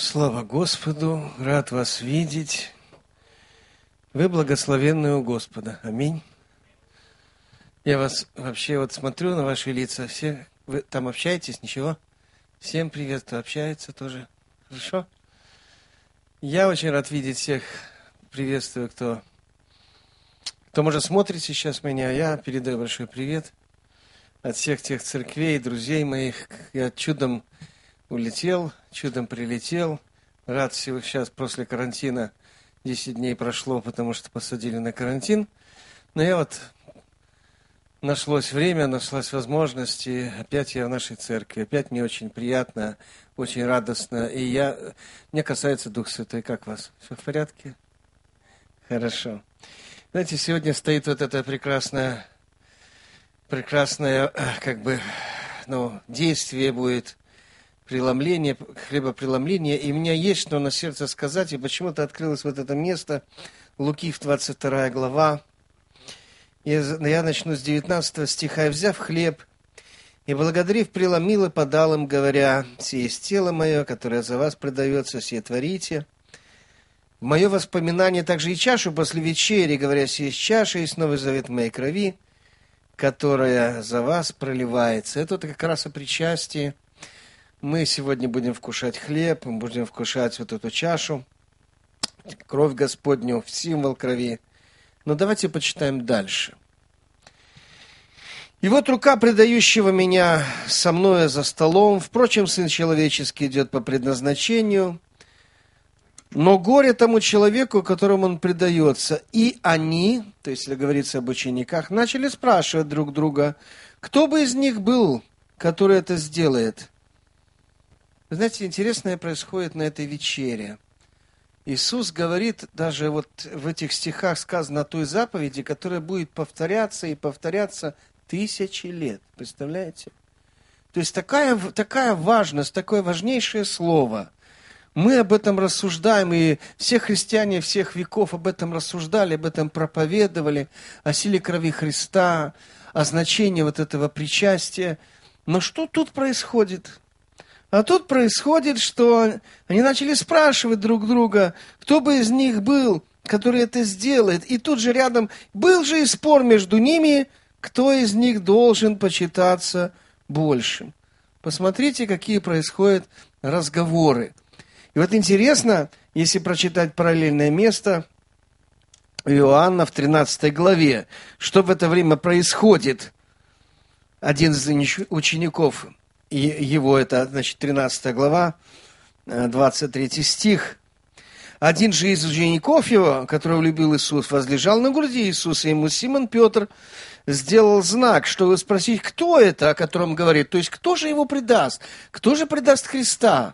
Слава Господу, рад вас видеть. Вы благословенны у Господа. Аминь. Я вас вообще смотрю на ваши лица. Все, вы там общаетесь, ничего? Всем привет, кто общается тоже. Хорошо? Я очень рад видеть всех. Приветствую, кто может смотрит сейчас меня. Я передаю большой привет от всех тех церквей, друзей моих. Я чудом улетел, чудом прилетел. Рад всего сейчас после карантина. 10 дней прошло, потому что посадили на карантин. Но я нашлось время, нашлась возможность, и опять я в нашей церкви. Опять мне очень приятно, очень радостно. И мне касается Дух Святой. Как вас? Все в порядке? Хорошо. Знаете, сегодня стоит это прекрасное действие будет, преломление, хлебопреломление, и у меня есть что на сердце сказать, и почему-то открылось это место, Луки, 22 глава. Я начну с 19 стиха. «И взяв хлеб, и благодарив, преломил и подал им, говоря: сие есть тело мое, которое за вас предается, сие творите. В мое воспоминание также и чашу после вечери, говоря: сие есть чаша, есть новый завет в моей крови, которая за вас проливается». Это как раз о причастии. Мы сегодня будем вкушать хлеб, мы будем вкушать эту чашу, кровь Господню, символ крови. Но давайте почитаем дальше. «И вот рука предающего меня со мною за столом. Впрочем, Сын Человеческий идет по предназначению. Но горе тому человеку, которому он предается. И они, то есть, если говорится об учениках, начали спрашивать друг друга, кто бы из них был, который это сделает». Вы знаете, интересное происходит на этой вечере. Иисус говорит, даже в этих стихах сказано о той заповеди, которая будет повторяться и повторяться тысячи лет. Представляете? То есть такая важность, такое важнейшее слово. Мы об этом рассуждаем, и все христиане всех веков об этом рассуждали, об этом проповедовали, о силе крови Христа, о значении этого причастия. Но что тут происходит? А тут происходит, что они начали спрашивать друг друга, кто бы из них был, который это сделает. И тут же рядом был же и спор между ними, кто из них должен почитаться большим. Посмотрите, какие происходят разговоры. И интересно, если прочитать параллельное место Иоанна в 13 главе, что в это время происходит. Один из учеников его, 13 глава, 23 стих. «Один же из учеников его, которого любил Иисус, возлежал на груди Иисуса, и ему Симон Петр сделал знак, чтобы спросить, кто это, о котором говорит, то есть кто же его предаст, кто же предаст Христа.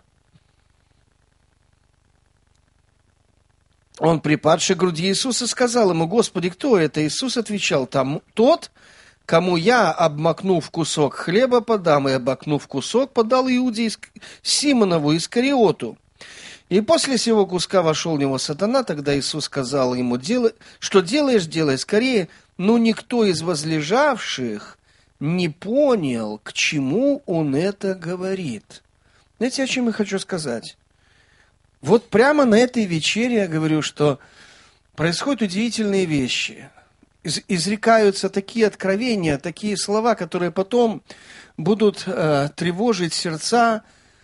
Он, припадший к груди Иисуса, сказал ему: Господи, кто это? Иисус отвечал: тот, кому я, обмакнув кусок хлеба, подам, и, обмакнув кусок, подал Иуде Симонову Искариоту. И после сего куска вошел в него сатана. Тогда Иисус сказал ему: что делаешь, делай скорее. Но никто из возлежавших не понял, к чему он это говорит. Знаете, о чем я хочу сказать? Прямо на этой вечере я говорю, что происходят удивительные вещи. Изрекаются такие откровения, такие слова, которые потом будут тревожить сердца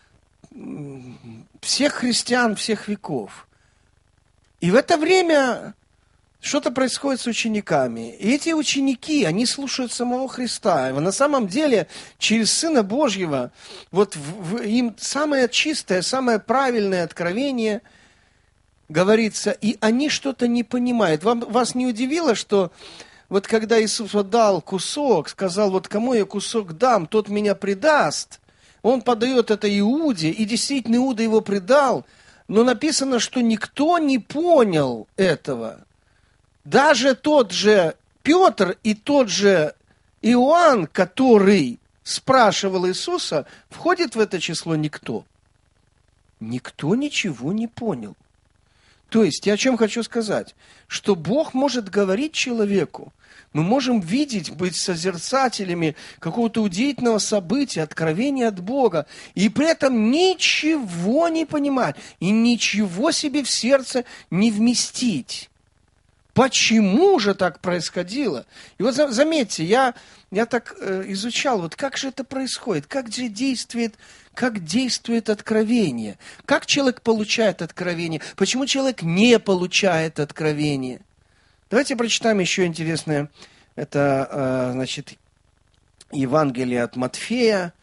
всех христиан, всех веков. И в это время что-то происходит с учениками. И эти ученики, они слушают самого Христа. И на самом деле, через Сына Божьего, им самое чистое, самое правильное откровение говорится, и они что-то не понимают. Вас не удивило, что когда Иисус дал кусок, сказал: кому я кусок дам, тот меня предаст. Он подает это Иуде, и действительно Иуда его предал, но написано, что никто не понял этого. Даже тот же Петр и тот же Иоанн, который спрашивал Иисуса, входит в это число никто. Никто ничего не понял. То есть, я о чем хочу сказать? Что Бог может говорить человеку, мы можем видеть, быть созерцателями какого-то удивительного события, откровения от Бога, и при этом ничего не понимать, и ничего себе в сердце не вместить. Почему же так происходило? И вот заметьте, я так изучал, вот как же это происходит, как действует откровение, как человек получает откровение, почему человек не получает откровение. Давайте прочитаем еще интересное, это, Евангелие от Матфея,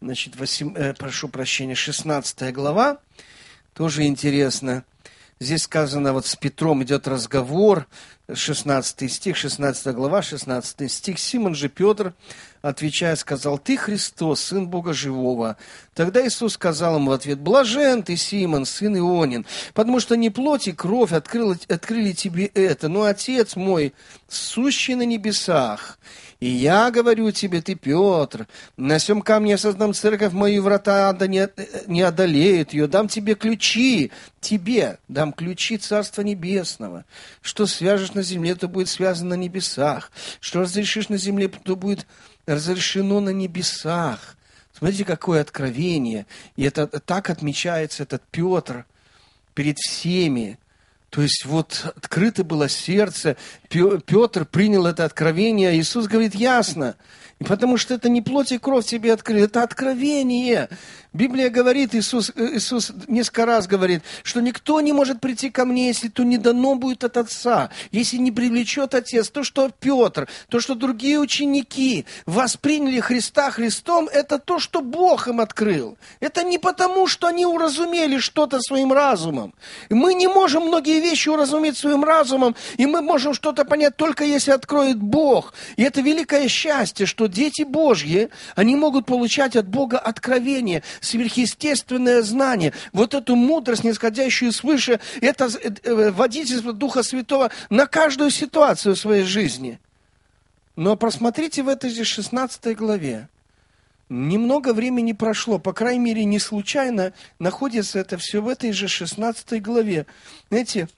16 глава, тоже интересно. Здесь сказано, вот с Петром идет разговор, 16 стих, 16 глава, 16 стих. Симон же Петр, отвечая, сказал: «Ты Христос, Сын Бога Живого». Тогда Иисус сказал ему в ответ: «Блажен ты, Симон, сын Ионин, потому что не плоть и кровь открыли тебе это, но Отец мой, сущий на небесах. И я говорю тебе, ты, Петр, на сем камне я создам церковь мою, врата ада не одолеют ее, дам тебе ключи, тебе дам ключи Царства Небесного. Что свяжешь на земле, то будет связано на небесах, что разрешишь на земле, то будет разрешено на небесах». Смотрите, какое откровение. И это так отмечается этот Петр перед всеми. То есть вот открыто было сердце, Петр принял это откровение, а Иисус говорит ясно, и потому что это не плоть и кровь тебе открыли, это откровение. Библия говорит, Иисус несколько раз говорит, что никто не может прийти ко мне, если то не дано будет от Отца, если не привлечет Отец. То, что Петр, то, что другие ученики восприняли Христа Христом, это то, что Бог им открыл. Это не потому, что они уразумели что-то своим разумом. Мы не можем многие вещи уразуметь своим разумом, и мы можем что-то понять только если откроет Бог. И это великое счастье, что дети Божьи, они могут получать от Бога откровение, сверхъестественное знание, вот эту мудрость, нисходящую свыше, это водительство Духа Святого на каждую ситуацию в своей жизни. Но просмотрите в этой же 16 главе. Немного времени прошло, по крайней мере, не случайно находится это все в этой же 16 главе. Знаете,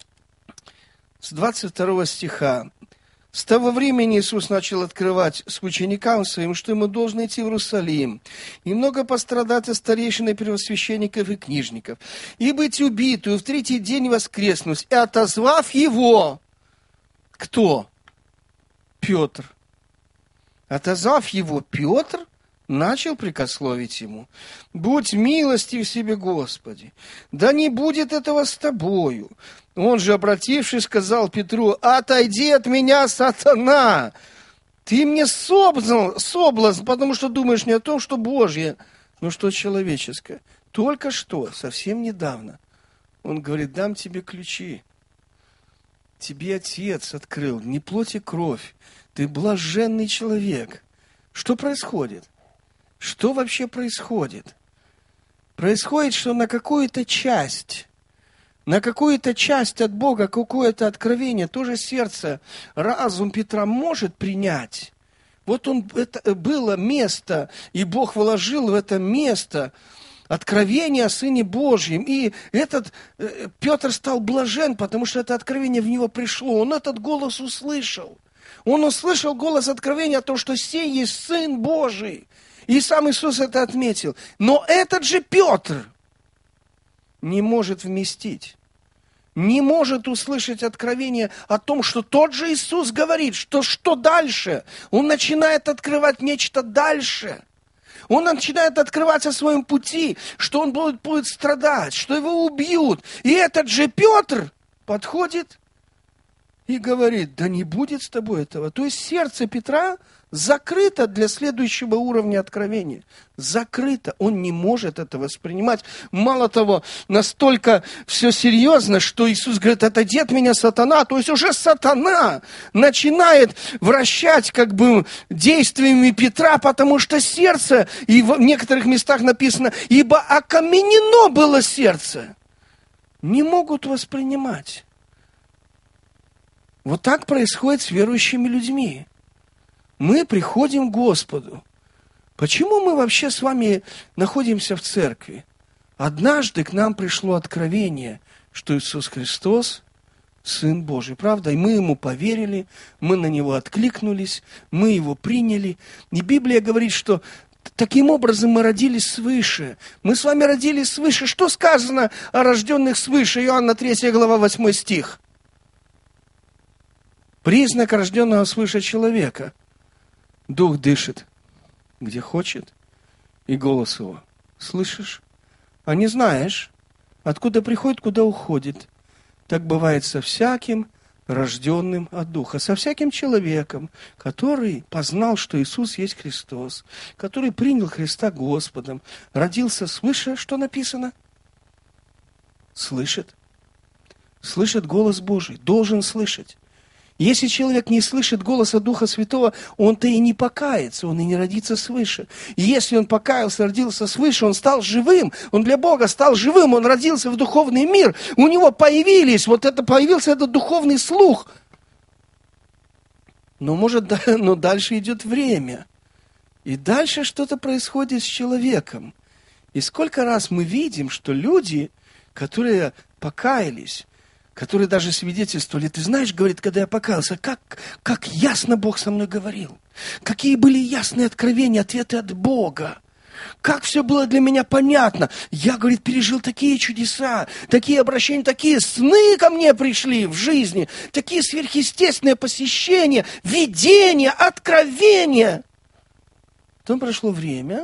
с 22 стиха. «С того времени Иисус начал открывать с ученикам своим, что ему должно идти в Иерусалим, и много пострадать от старейшин и первосвященников и книжников, и быть убитую, в третий день воскреснуть, и отозвав его». Кто? Петр. Отозвав его, Петр начал прикословить ему: «Будь милостив себе, Господи, да не будет этого с тобою». Он же, обратившись, сказал Петру: «Отойди от меня, сатана! Ты мне соблазн, потому что думаешь не о том, что Божье, но что человеческое». Только что, совсем недавно, он говорит: «Дам тебе ключи. Тебе Отец открыл, не плоть и кровь. Ты блаженный человек». Что происходит? Что вообще происходит? Происходит, что на какую-то часть от Бога, какое-то откровение, тоже сердце, разум Петра может принять. Вот это было место, и Бог вложил в это место откровение о Сыне Божьем. И этот Петр стал блажен, потому что это откровение в него пришло. Он этот голос услышал. Он услышал голос откровения о том, что сей есть Сын Божий. И сам Иисус это отметил. Но этот же Петр не может вместить, не может услышать откровение о том, что тот же Иисус говорит, что дальше. Он начинает открывать нечто дальше. Он начинает открывать о своем пути, что он будет страдать, что его убьют. И этот же Петр подходит и говорит: да не будет с тобой этого. То есть сердце Петра закрыто для следующего уровня откровения. Закрыто. Он не может это воспринимать. Мало того, настолько все серьезно, что Иисус говорит: отойди от меня, сатана. То есть уже сатана начинает вращать действиями Петра, потому что сердце, и в некоторых местах написано: ибо окаменено было сердце. Не могут воспринимать. Вот так происходит с верующими людьми. Мы приходим к Господу. Почему мы вообще с вами находимся в церкви? Однажды к нам пришло откровение, что Иисус Христос Сын Божий, правда? И мы Ему поверили, мы на Него откликнулись, мы Его приняли. И Библия говорит, что таким образом мы родились свыше. Мы с вами родились свыше. Что сказано о рожденных свыше? Иоанна 3 глава 8 стих. Признак рожденного свыше человека. Дух дышит, где хочет, и голос его слышишь, а не знаешь, откуда приходит, куда уходит. Так бывает со всяким рожденным от Духа, со всяким человеком, который познал, что Иисус есть Христос, который принял Христа Господом, родился свыше, что написано? Слышит. Слышит голос Божий, должен слышать. Если человек не слышит голоса Духа Святого, он-то и не покается, он и не родится свыше. И если он покаялся, родился свыше, он стал живым, он для Бога стал живым, он родился в духовный мир, у него появился этот духовный слух. Но дальше идет время, и дальше что-то происходит с человеком. И сколько раз мы видим, что люди, которые покаялись, которые даже свидетельствовали, ты знаешь, говорит, когда я покаялся, как ясно Бог со мной говорил. Какие были ясные откровения, ответы от Бога. Как все было для меня понятно. Я, говорит, пережил такие чудеса, такие обращения, такие сны ко мне пришли в жизни, такие сверхъестественные посещения, видения, откровения. Потом прошло время,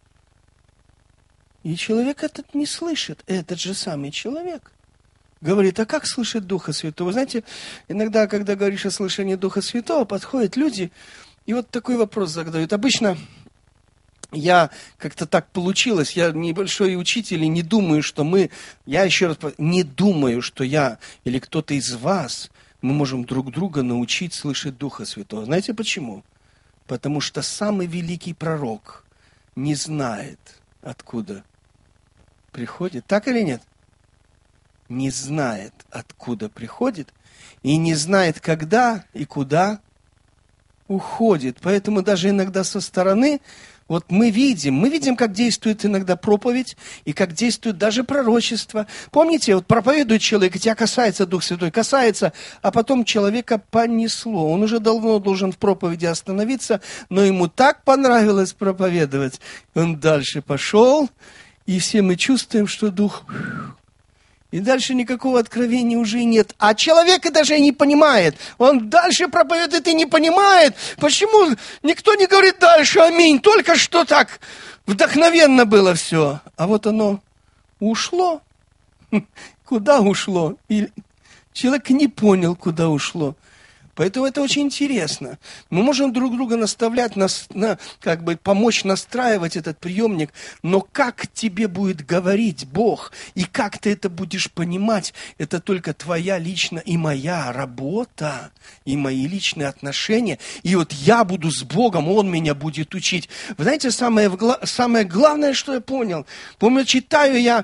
и человек этот не слышит, этот же самый человек. Говорит, а как слышать Духа Святого? Вы знаете, иногда, когда говоришь о слышании Духа Святого, подходят люди и вот такой вопрос задают. Обычно я как-то так получилось, я небольшой учитель и не думаю, что не думаю, что я или кто-то из вас, мы можем друг друга научить слышать Духа Святого. Знаете почему? Потому что самый великий пророк не знает, откуда приходит. Так или нет? Не знает, откуда приходит, и не знает, когда и куда уходит. Поэтому даже иногда со стороны, вот мы видим, как действует иногда проповедь, и как действует даже пророчество. Помните, вот проповедует человек, и тебя касается Дух Святой, а потом человека понесло. Он уже давно должен в проповеди остановиться, но ему так понравилось проповедовать. Он дальше пошел, и все мы чувствуем, что Дух... И дальше никакого откровения уже нет. А человек и даже не понимает. Он дальше проповедует и не понимает. Почему никто не говорит дальше аминь? Только что так вдохновенно было все. А вот оно ушло. Куда ушло? И человек не понял, куда ушло. Поэтому это очень интересно. Мы можем друг друга наставлять, помочь настраивать этот приемник, но как тебе будет говорить Бог, и как ты это будешь понимать, это только твоя личная и моя работа, и мои личные отношения. И вот я буду с Богом, Он меня будет учить. Вы знаете, самое главное, что я понял, читаю я,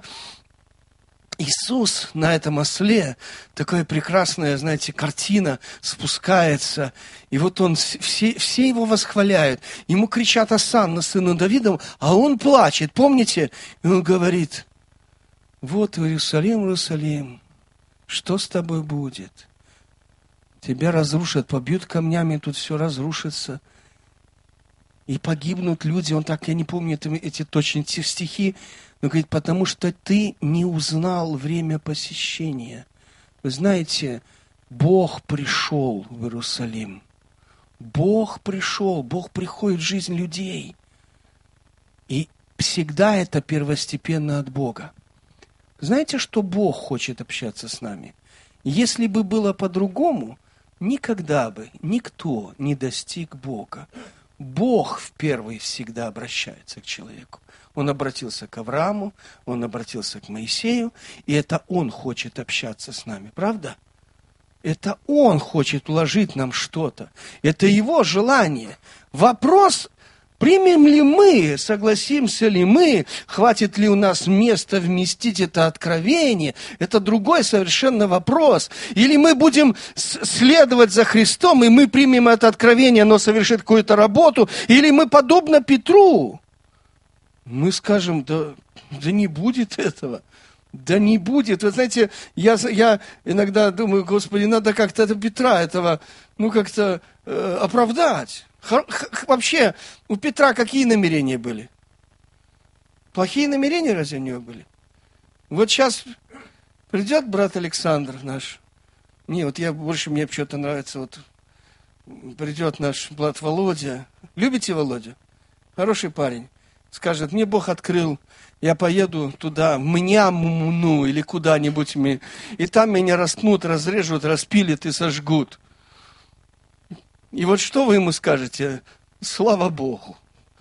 Иисус на этом осле, такая прекрасная, знаете, картина спускается, и вот он, все его восхваляют, ему кричат Осанна, сыну Давидову, а он плачет, помните? И он говорит, вот Иерусалим, Иерусалим, что с тобой будет? Тебя разрушат, побьют камнями, тут все разрушится. И погибнут люди, я не помню эти точные стихи, но говорит, потому что ты не узнал время посещения. Вы знаете, Бог пришел в Иерусалим. Бог пришел, Бог приходит в жизнь людей. И всегда это первостепенно от Бога. Знаете, что Бог хочет общаться с нами? Если бы было по-другому, никогда бы никто не достиг Бога. Бог в первый всегда обращается к человеку. Он обратился к Аврааму, он обратился к Моисею, и это Он хочет общаться с нами, правда? Это Он хочет вложить нам что-то. Это Его желание. Вопрос, примем ли мы, согласимся ли мы, хватит ли у нас места вместить это откровение, это другой совершенно вопрос. Или мы будем следовать за Христом, и мы примем это откровение, оно совершит какую-то работу, или мы, подобно Петру, мы скажем, да не будет этого. Да не будет. Вы знаете, я иногда думаю, Господи, надо как-то Петра этого, как-то оправдать. Вообще, у Петра какие намерения были? Плохие намерения разве у него были? Вот сейчас придет брат Александр наш. Мне что-то нравится, вот придет наш брат Володя. Любите Володю? Хороший парень. Скажет, мне Бог открыл, я поеду туда, в Мнямну или куда-нибудь, и там меня распнут, разрежут, распилят и сожгут. И вот что вы ему скажете? Слава Богу.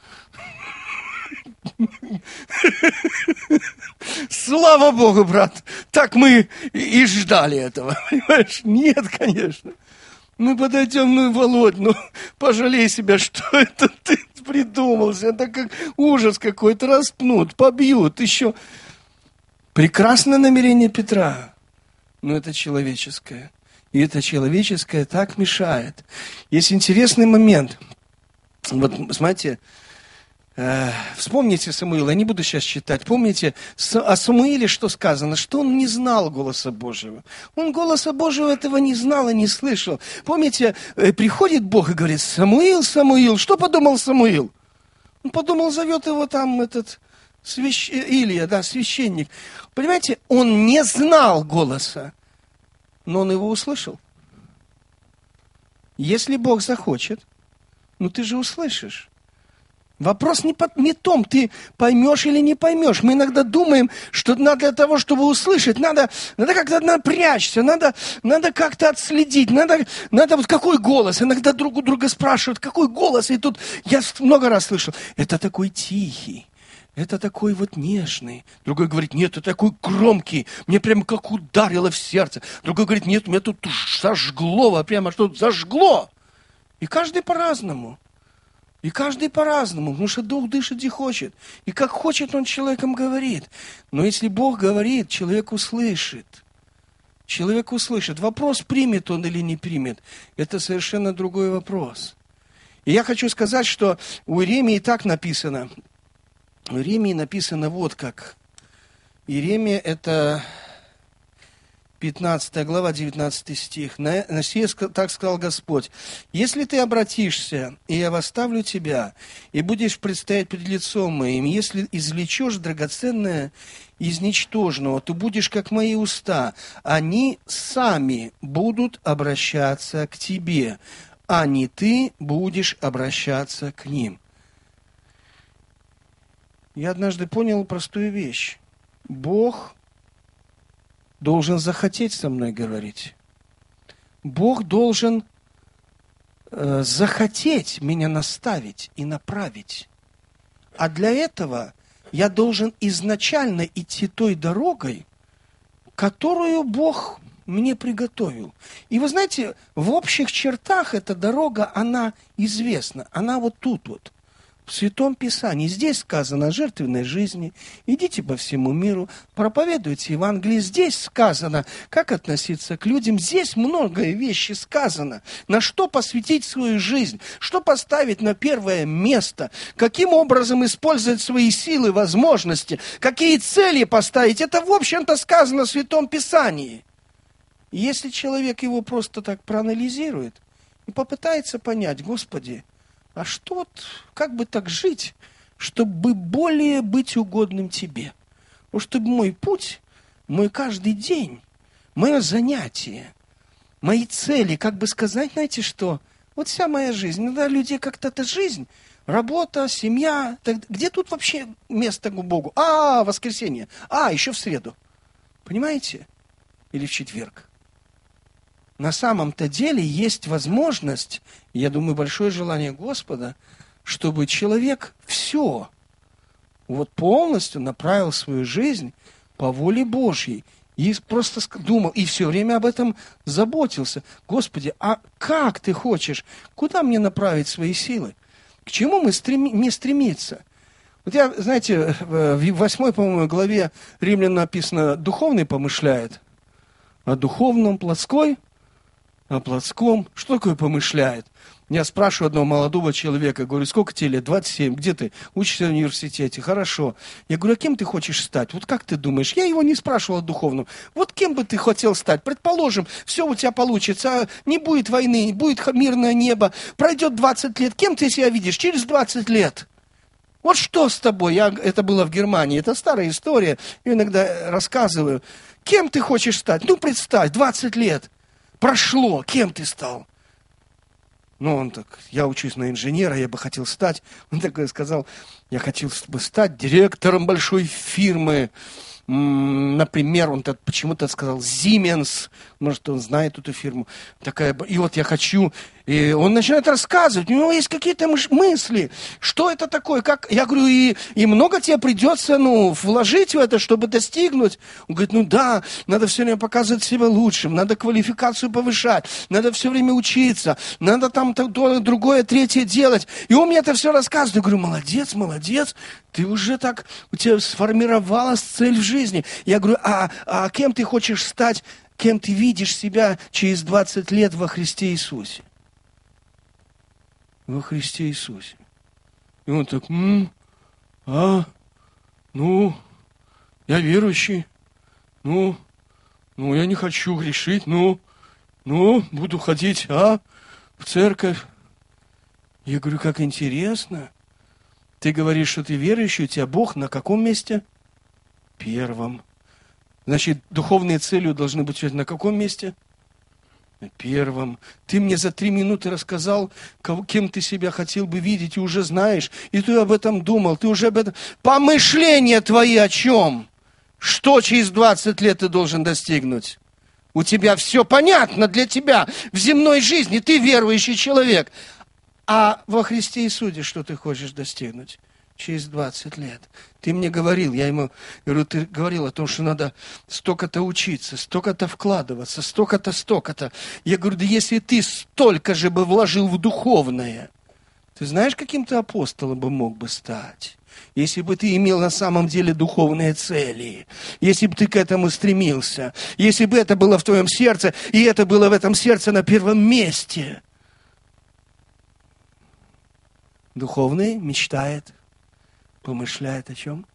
Слава Богу, брат. Так мы и ждали этого. Понимаешь? Нет, конечно. Мы подойдем, Володь, пожалей себя, что это ты придумался. Это как ужас какой-то, распнут, побьют, еще. Прекрасное намерение Петра, но это человеческое. И это человеческое так мешает. Есть интересный момент. Вот, смотрите, вспомните Самуила, я не буду сейчас читать. Помните, о Самуиле что сказано? Что он не знал голоса Божьего. Он голоса Божьего этого не знал и не слышал. Помните, приходит Бог и говорит, Самуил, Самуил. Что подумал Самуил? Он подумал, зовет его там Илия, священник. Понимаете, он не знал голоса, но он его услышал. Если Бог захочет, ты же услышишь. Вопрос не в том, ты поймешь или не поймешь. Мы иногда думаем, что для того, чтобы услышать, надо как-то напрячься, надо как-то отследить, надо вот какой голос. Иногда друг у друга спрашивают, какой голос. И тут я много раз слышал, это такой тихий, это такой вот нежный. Другой говорит, нет, это такой громкий, мне прямо как ударило в сердце. Другой говорит, нет, меня тут зажгло, прямо что-то зажгло. И каждый по-разному. И каждый по-разному, потому что Дух дышит и хочет. И как хочет, Он человеком говорит. Но если Бог говорит, человек услышит. Человек услышит. Вопрос, примет он или не примет, это совершенно другой вопрос. И я хочу сказать, что у Иеремии так написано. У Иеремии написано вот как. Иеремия это 15 глава, 19 стих. На сие так сказал Господь. Если ты обратишься, и я восставлю тебя, и будешь предстоять пред лицом моим, если извлечешь драгоценное из ничтожного, то будешь как мои уста. Они сами будут обращаться к тебе, а не ты будешь обращаться к ним. Я однажды понял простую вещь. Бог должен захотеть со мной говорить. Бог должен захотеть меня наставить и направить. А для этого я должен изначально идти той дорогой, которую Бог мне приготовил. И вы знаете, в общих чертах эта дорога, она известна. Она вот тут вот. В Святом Писании. Здесь сказано о жертвенной жизни. Идите по всему миру, проповедуйте Евангелие. Здесь сказано, как относиться к людям. Здесь многое вещи сказано. На что посвятить свою жизнь, что поставить на первое место, каким образом использовать свои силы, возможности, какие цели поставить. Это, в общем-то, сказано в Святом Писании. И если человек его просто так проанализирует и попытается понять, Господи, а что вот, как бы так жить, чтобы более быть угодным Тебе? Вот чтобы мой путь, мой каждый день, мое занятие, мои цели, как бы сказать, знаете что? Вот вся моя жизнь, иногда людей как-то эта жизнь, работа, семья, где тут вообще место к Богу? Воскресенье, еще в среду. Понимаете? Или в четверг. На самом-то деле есть возможность, я думаю, большое желание Господа, чтобы человек все вот полностью направил свою жизнь по воле Божьей. И просто думал, и все время об этом заботился. Господи, а как ты хочешь? Куда мне направить свои силы? К чему мне стремиться? Вот я, знаете, в 8, по-моему, главе Римлян написано, духовный помышляет, а духовном плотской о плотском. Что такое помышляет? Я спрашиваю одного молодого человека, говорю, сколько тебе лет? 27, где ты? Учишься в университете, хорошо. Я говорю, а кем ты хочешь стать? Вот как ты думаешь? Я его не спрашивал о духовном. Вот кем бы ты хотел стать? Предположим, все у тебя получится, не будет войны, будет мирное небо, пройдет 20 лет. Кем ты себя видишь через 20 лет? Вот что с тобой? Это было в Германии, это старая история, я иногда рассказываю. Кем ты хочешь стать? Ну, представь, 20 лет прошло, кем ты стал? Ну, он так, я учусь на инженера, я бы хотел стать. Он такой сказал, я хотел бы стать директором большой фирмы. Например, он почему-то сказал Siemens, может, он знает эту фирму. Такая, и вот я хочу, и он начинает рассказывать, у него есть какие-то мысли, что это такое, как, я говорю, и много тебе придется, вложить в это, чтобы достигнуть. Он говорит, да, надо все время показывать себя лучшим, надо квалификацию повышать, надо все время учиться, надо там то, другое, третье делать. И он мне это все рассказывает. Я говорю, молодец, ты уже так, у тебя сформировалась цель в жизни. Я говорю, а кем ты хочешь стать, кем ты видишь себя через 20 лет во Христе Иисусе? Во Христе Иисусе. И он так, я верующий, я не хочу грешить, буду ходить, в церковь. Я говорю, как интересно. Ты говоришь, что ты верующий, у тебя Бог на каком месте? Первом. Значит, духовные цели должны быть на каком месте? На первом. Ты мне за 3 минуты рассказал, кем ты себя хотел бы видеть, и уже знаешь, и ты об этом думал, ты уже об этом... Помышления твои о чем? Что через 20 лет ты должен достигнуть? У тебя все понятно для тебя в земной жизни, ты верующий человек. А во Христе Иисусе что ты хочешь достигнуть? Через 20 лет. Ты мне говорил, я ему говорю, ты говорил о том, что надо столько-то учиться, столько-то вкладываться, столько-то. Я говорю, да если ты столько же бы вложил в духовное, ты знаешь, каким ты апостолом бы мог бы стать? Если бы ты имел на самом деле духовные цели, если бы ты к этому стремился, если бы это было в твоем сердце, и это было в этом сердце на первом месте. Духовный мечтает, помышляет о чем?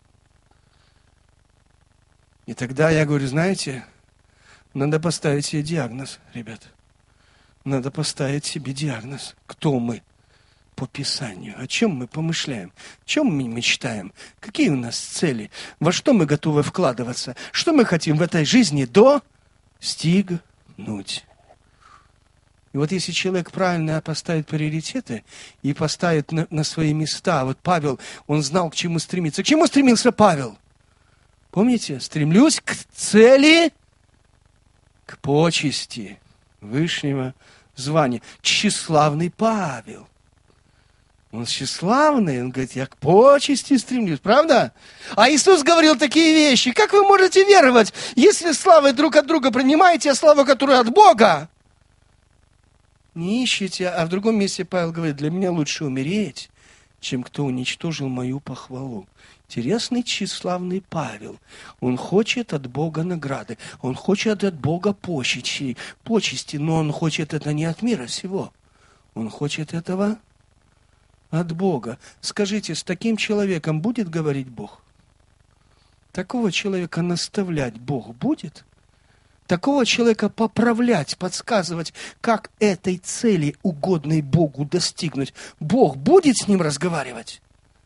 И тогда я говорю, знаете, надо поставить себе диагноз, ребят. Надо поставить себе диагноз. Кто мы по Писанию? О чем мы помышляем? О чем мы мечтаем? Какие у нас цели? Во что мы готовы вкладываться? Что мы хотим в этой жизни достигнуть? И вот если человек правильно поставит приоритеты и поставит на свои места, вот Павел, он знал, к чему стремиться. К чему стремился Павел? Помните? Стремлюсь к цели, к почести высшего звания. Тщеславный Павел. Он тщеславный, он говорит, я к почести стремлюсь, правда? А Иисус говорил такие вещи. Как вы можете веровать, если славы друг от друга принимаете, а славу, которая от Бога? Не ищите, а в другом месте Павел говорит, для меня лучше умереть, чем кто уничтожил мою похвалу. Интересный, тщеславный Павел. Он хочет от Бога награды, он хочет от Бога почести, но он хочет это не от мира сего. Он хочет этого от Бога. Скажите, с таким человеком будет говорить Бог? Такого человека наставлять Бог будет? Такого человека поправлять, подсказывать, как этой цели, угодной Богу, достигнуть. Бог будет с ним разговаривать?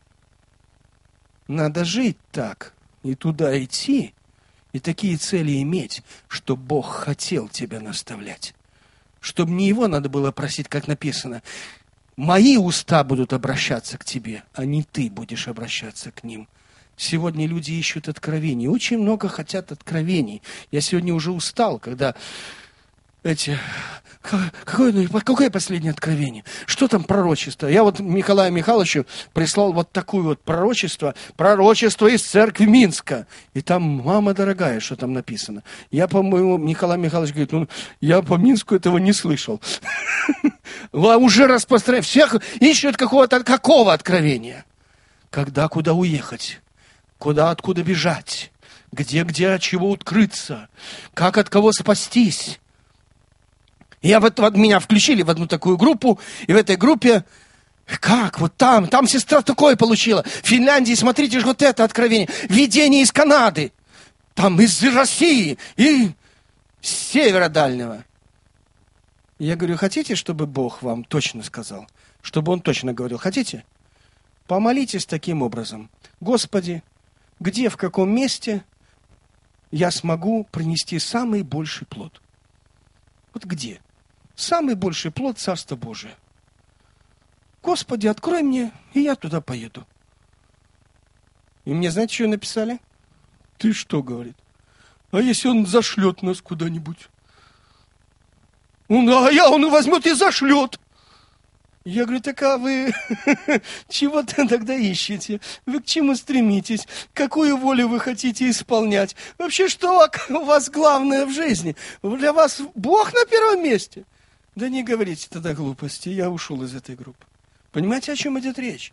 Надо жить так, и туда идти, и такие цели иметь, что Бог хотел тебя наставлять. Чтобы не его надо было просить, как написано, мои уста будут обращаться к тебе, а не ты будешь обращаться к ним. Сегодня люди ищут откровений. Очень много хотят откровений. Я сегодня уже устал, когда какое последнее откровение? Что там пророчество? Я вот Николаю Михайловичу прислал вот такое вот пророчество из церкви Минска. И там, мама дорогая, что там написано. Я, по-моему, Николай Михайлович говорит, я по Минску этого не слышал. Уже распространяют. Всех ищут какого откровения? Куда уехать? Откуда бежать? Где от чего укрыться? Как от кого спастись? Меня включили в одну такую группу, и в этой группе, как вот там сестра такое получила. В Финляндии, смотрите же, вот это откровение. Видение из Канады, там из России и с севера дальнего. Я говорю, хотите, чтобы Бог вам точно сказал? Чтобы Он точно говорил, хотите? Помолитесь таким образом. Господи, где, в каком месте я смогу принести самый больший плод? Вот где? Самый больший плод Царства Божия. Господи, открой мне, и я туда поеду. И мне, знаете, что написали? Ты что, говорит? А если Он зашлет нас куда-нибудь? Он и возьмет и зашлет. Я говорю, так а вы чего-то тогда ищете? Вы к чему стремитесь? Какую волю вы хотите исполнять? Вообще, что у вас главное в жизни? Для вас Бог на первом месте? Да не говорите тогда глупости, я ушел из этой группы. Понимаете, о чем идет речь?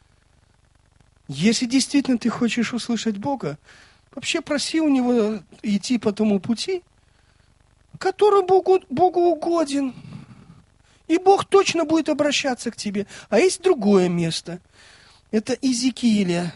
Если действительно ты хочешь услышать Бога, вообще проси у Него идти по тому пути, который Богу угоден. И Бог точно будет обращаться к тебе. А есть другое место. Это Иезекииля,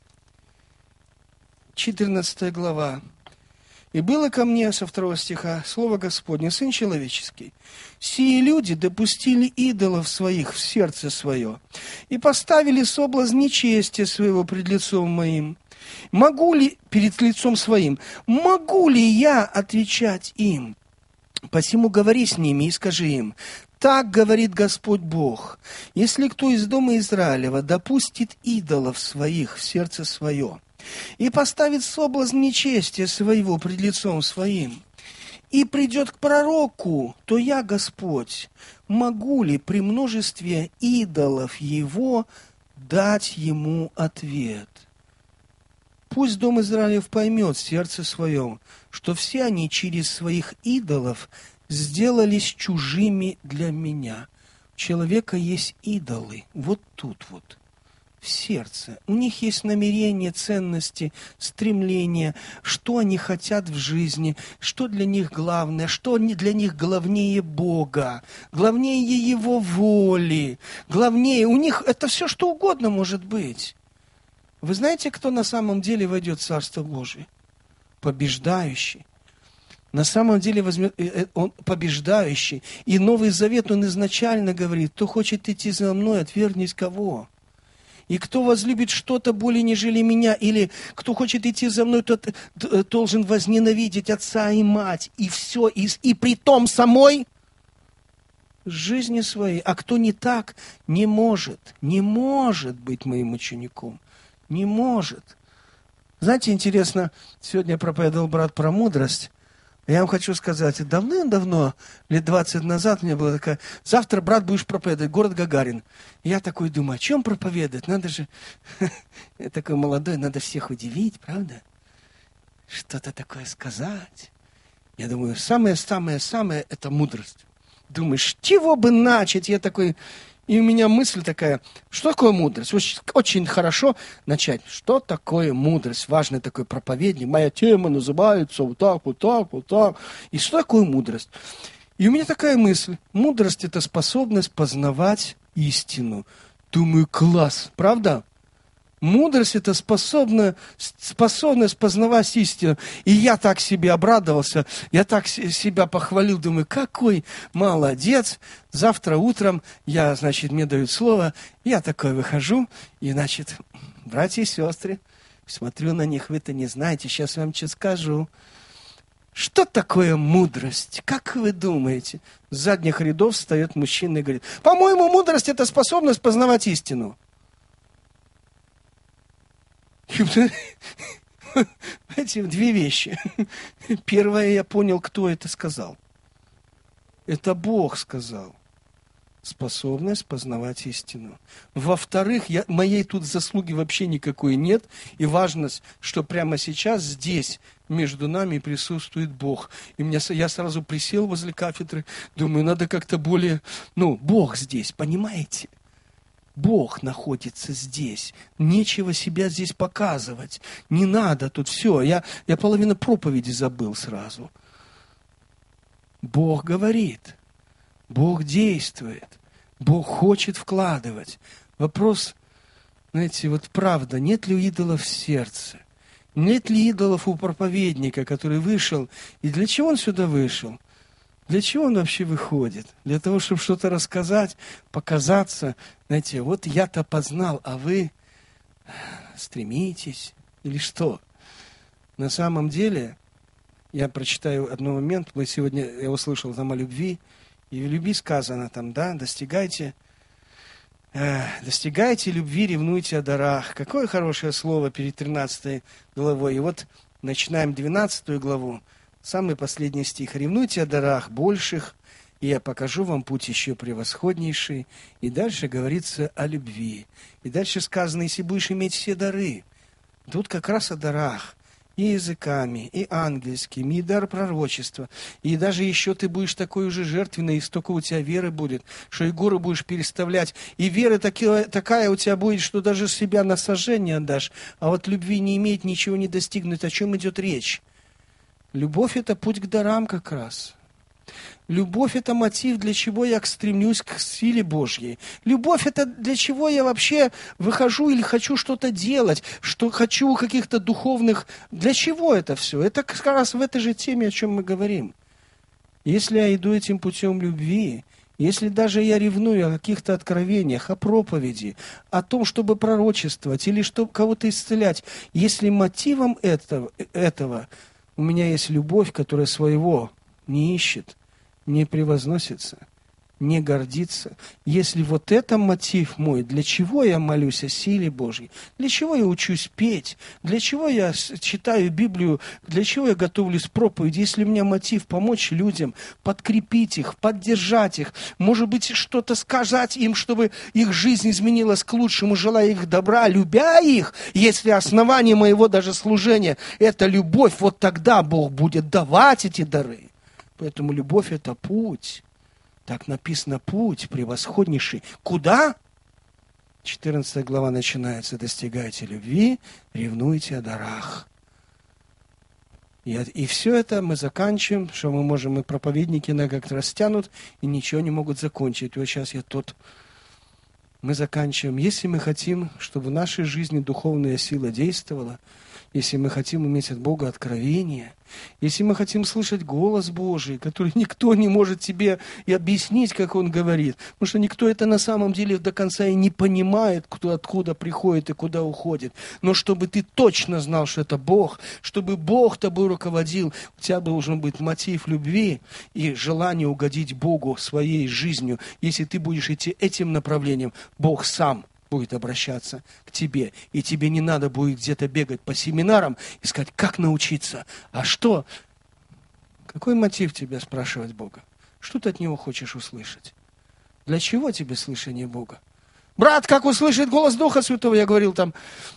14 глава. «И было ко мне», со 2 стиха, слово Господне, Сын человеческий, «сии люди допустили идолов своих в сердце свое и поставили соблазн нечестия своего пред лицом моим. Могу ли, перед лицом своим, могу ли я отвечать им? Посему говори с ними и скажи им, так говорит Господь Бог, если кто из дома Израилева допустит идолов своих в сердце свое и поставит соблазн нечестия своего пред лицом своим, и придет к пророку, то я, Господь, могу ли при множестве идолов его дать ему ответ? Пусть дом Израилев поймет в сердце своем, что все они через своих идолов сделались чужими для меня. У человека есть идолы, вот тут вот, в сердце. У них есть намерения, ценности, стремления, что они хотят в жизни, что для них главное, что для них главнее Бога, главнее Его воли, главнее, у них это все что угодно может быть. Вы знаете, кто на самом деле войдет в Царство Божие? Побеждающий. На самом деле он побеждающий. И Новый Завет, он изначально говорит, кто хочет идти за мной, отвергнись кого? И кто возлюбит что-то более, нежели меня, или кто хочет идти за мной, тот должен возненавидеть отца и мать, и все, и при том самой жизни своей. А кто не так, не может быть моим учеником. Не может. Знаете, интересно, сегодня проповедовал брат про мудрость. Я вам хочу сказать, давным-давно, лет 20 назад, у меня была такая, завтра, брат, будешь проповедовать, город Гагарин. Я такой думаю, о чем проповедовать? Надо же, я такой молодой, надо всех удивить, правда? Что-то такое сказать. Я думаю, самое-самое-самое – это мудрость. Думаешь, с чего бы начать? Я такой... И у меня мысль такая, что такое мудрость? Очень хорошо начать. Что такое мудрость? Важный такой проповедник. Моя тема называется вот так, вот так, вот так. И что такое мудрость? И у меня такая мысль. Мудрость – это способность познавать истину. Думаю, класс, правда? Мудрость – это способность познавать истину. И я так себе обрадовался, я так себя похвалил, думаю, какой молодец. Завтра утром мне дают слово, я такой выхожу, и, братья и сестры, смотрю на них, вы-то не знаете, сейчас я вам что скажу. Что такое мудрость? Как вы думаете? С задних рядов встает мужчина и говорит, по-моему, мудрость – это способность познавать истину. Эти две вещи. Первое, я понял, кто это сказал. Это Бог сказал. Способность познавать истину. Во-вторых, моей тут заслуги вообще никакой нет. И важность, что прямо сейчас здесь между нами присутствует Бог. И я сразу присел возле кафедры. Думаю, надо как-то более... Бог здесь, понимаете? Бог находится здесь. Нечего себя здесь показывать. Не надо тут все. Я половину проповеди забыл сразу. Бог говорит. Бог действует. Бог хочет вкладывать. Вопрос, знаете, вот правда, нет ли идолов в сердце? Нет ли идолов у проповедника, который вышел? И для чего он сюда вышел? Для чего он вообще выходит? Для того, чтобы что-то рассказать, показаться. Знаете, вот я-то познал, а вы стремитесь или что? На самом деле, я прочитаю один момент. Я услышал там о любви. И в любви сказано там, да, достигайте любви, ревнуйте о дарах. Какое хорошее слово перед 13 главой. И вот начинаем 12 главу. Самый последний стих. «Ревнуйте о дарах больших, и я покажу вам путь еще превосходнейший». И дальше говорится о любви. И дальше сказано, если будешь иметь все дары. Тут как раз о дарах. И языками, и ангельскими, и дар пророчества. И даже еще ты будешь такой уже жертвенной, и столько у тебя веры будет, что и горы будешь переставлять. И вера такая у тебя будет, что даже себя на сожжение отдашь. А вот любви не иметь, ничего не достигнуть. О чем идет речь? Любовь – это путь к дарам как раз. Любовь – это мотив, для чего я стремлюсь к силе Божьей. Любовь – это для чего я вообще выхожу или хочу что-то делать, что хочу каких-то духовных... Для чего это все? Это как раз в этой же теме, о чем мы говорим. Если я иду этим путем любви, если даже я ревную о каких-то откровениях, о проповеди, о том, чтобы пророчествовать или чтобы кого-то исцелять, если мотивом этого у меня есть любовь, которая своего не ищет, не превозносится, не гордится. Если вот это мотив мой, для чего я молюсь о силе Божьей, для чего я учусь петь, для чего я читаю Библию, для чего я готовлюсь к проповеди, если у меня мотив помочь людям, подкрепить их, поддержать их, может быть, что-то сказать им, чтобы их жизнь изменилась к лучшему, желая их добра, любя их, если основание моего даже служения – это любовь, вот тогда Бог будет давать эти дары. Поэтому любовь – это путь. Так написано, путь превосходнейший. Куда? 14 глава начинается. Достигайте любви, ревнуйте о дарах. И все это мы заканчиваем, что мы можем, и проповедники на как-то растянут, и ничего не могут закончить. Вот сейчас мы заканчиваем. Если мы хотим, чтобы в нашей жизни духовная сила действовала, если мы хотим иметь от Бога откровение, если мы хотим слышать голос Божий, который никто не может тебе и объяснить, как Он говорит, потому что никто это на самом деле до конца и не понимает, кто откуда приходит и куда уходит. Но чтобы ты точно знал, что это Бог, чтобы Бог тобой руководил, у тебя должен быть мотив любви и желание угодить Богу своей жизнью. Если ты будешь идти этим направлением, Бог сам будет обращаться к тебе. И тебе не надо будет где-то бегать по семинарам, искать, как научиться. А что? Какой мотив тебе спрашивать Бога? Что ты от Него хочешь услышать? Для чего тебе слышание Бога? Брат, как услышать голос Духа Святого? Я говорил там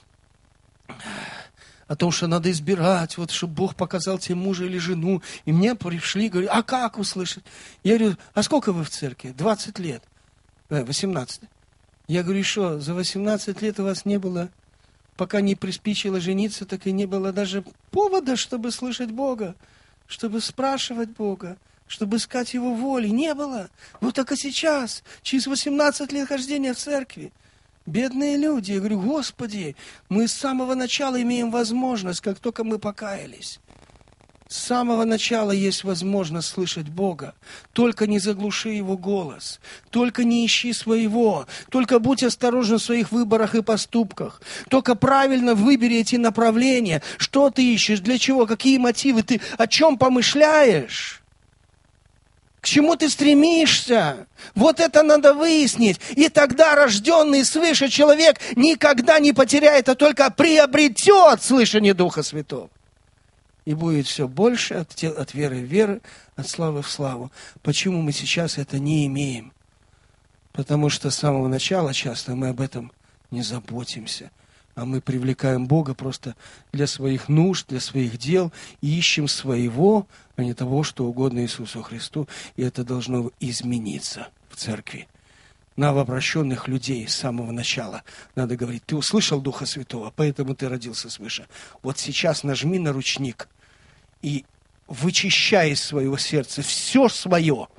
о том, что надо избирать, вот, чтобы Бог показал тебе мужа или жену. И мне пришли, говорят, а как услышать? Я говорю, а сколько вы в церкви? 20 лет. 18. Я говорю, что за 18 лет у вас не было, пока не приспичило жениться, так и не было даже повода, чтобы слышать Бога, чтобы спрашивать Бога, чтобы искать Его воли. Не было. Вот только сейчас, через 18 лет хождения в церкви. Бедные люди. Я говорю, Господи, мы с самого начала имеем возможность, как только мы покаялись. С самого начала есть возможность слышать Бога. Только не заглуши Его голос. Только не ищи своего. Только будь осторожен в своих выборах и поступках. Только правильно выбери эти направления. Что ты ищешь, для чего, какие мотивы, ты о чем помышляешь? К чему ты стремишься? Вот это надо выяснить. И тогда рожденный свыше человек никогда не потеряет, а только приобретет слышание Духа Святого. И будет все больше от веры в веру, от славы в славу. Почему мы сейчас это не имеем? Потому что с самого начала часто мы об этом не заботимся. А мы привлекаем Бога просто для своих нужд, для своих дел. И ищем своего, а не того, что угодно Иисусу Христу. И это должно измениться в церкви. Новообращенных людей с самого начала надо говорить, ты услышал Духа Святого, поэтому ты родился свыше. Вот сейчас нажми на ручник и вычищай из своего сердца все свое,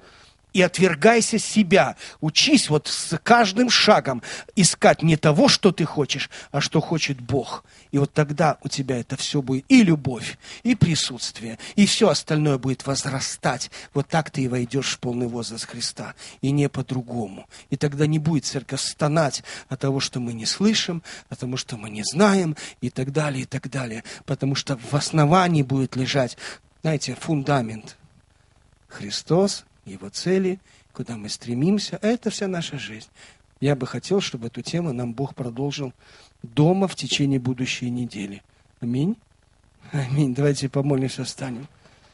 и отвергайся себя. Учись вот с каждым шагом искать не того, что ты хочешь, а что хочет Бог. И вот тогда у тебя это все будет и любовь, и присутствие, и все остальное будет возрастать. Вот так ты и войдешь в полный возраст Христа, и не по-другому. И тогда не будет церковь стонать от того, что мы не слышим, от того, что мы не знаем, и так далее, и так далее. Потому что в основании будет лежать, знаете, фундамент. Христос, Его цели, куда мы стремимся, это вся наша жизнь. Я бы хотел, чтобы эту тему нам Бог продолжил дома в течение будущей недели. Аминь. Аминь. Давайте помолимся, встанем.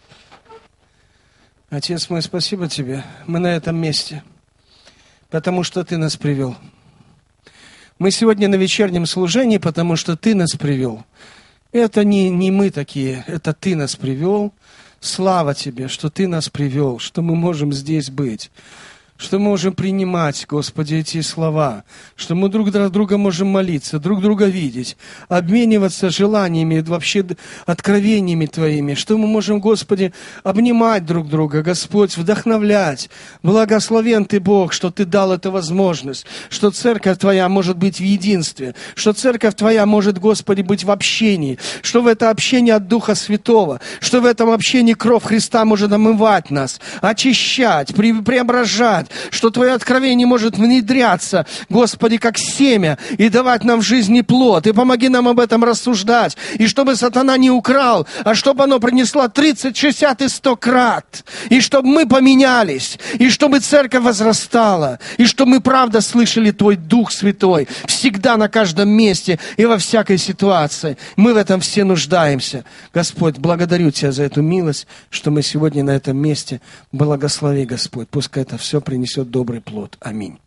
Отец мой, спасибо Тебе. Мы на этом месте, потому что Ты нас привел. Мы сегодня на вечернем служении, потому что Ты нас привел. Это не мы такие, это Ты нас привел. Слава Тебе, что Ты нас привел, что мы можем здесь быть, что мы можем принимать, Господи, эти слова, что мы друг друга можем молиться, друг друга видеть, обмениваться желаниями, вообще откровениями Твоими, что мы можем, Господи, обнимать друг друга, Господь, вдохновлять. Благословен Ты, Бог, что Ты дал эту возможность, что Церковь Твоя может быть в единстве, что Церковь Твоя может, Господи, быть в общении, что в это общение от Духа Святого, что в этом общении кровь Христа может омывать нас, очищать, преображать, что Твое откровение может внедряться, Господи, как семя, и давать нам в жизни плод. И помоги нам об этом рассуждать. И чтобы сатана не украл, а чтобы оно принесло 30, 60 и 100 крат. И чтобы мы поменялись. И чтобы церковь возрастала. И чтобы мы правда слышали Твой Дух Святой. Всегда, на каждом месте и во всякой ситуации. Мы в этом все нуждаемся. Господь, благодарю Тебя за эту милость, что мы сегодня на этом месте. Благослови, Господь. Пускай это все принесет добрый плод. Аминь.